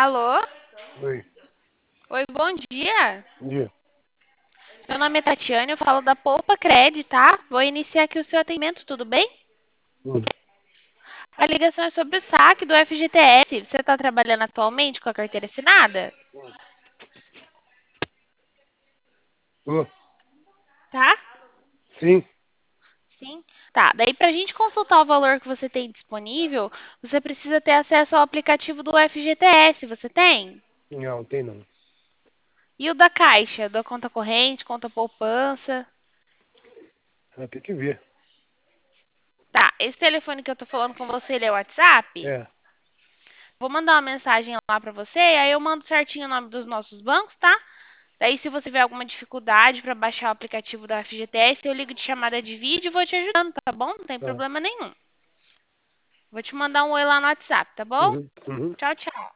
Alô? Oi, Oi, bom dia. bom dia. Meu nome é Tatiane, eu falo da Poupa Cred, tá? Vou iniciar aqui o seu atendimento, tudo bem? Tudo. A ligação é sobre o saque do FGTS. Você está trabalhando atualmente com a carteira assinada? Tô. Tá? Sim? Sim. Tá, daí para a gente consultar o valor que você tem disponível, você precisa ter acesso ao aplicativo do FGTS. Você tem? Não, tem não. E o da Caixa? Da conta corrente, conta poupança? Tem que ver. Tá, esse telefone que eu tô falando com você, ele é o WhatsApp? É, Vou mandar uma mensagem lá para você, aí eu mando certinho o nome dos nossos bancos, tá? Daí, se você tiver alguma dificuldade para baixar o aplicativo da FGTS, eu ligo de chamada de vídeo e vou te ajudando, tá bom? Não tem tá. problema nenhum. Vou te mandar um oi lá no WhatsApp, tá bom? Uhum. Tchau, tchau.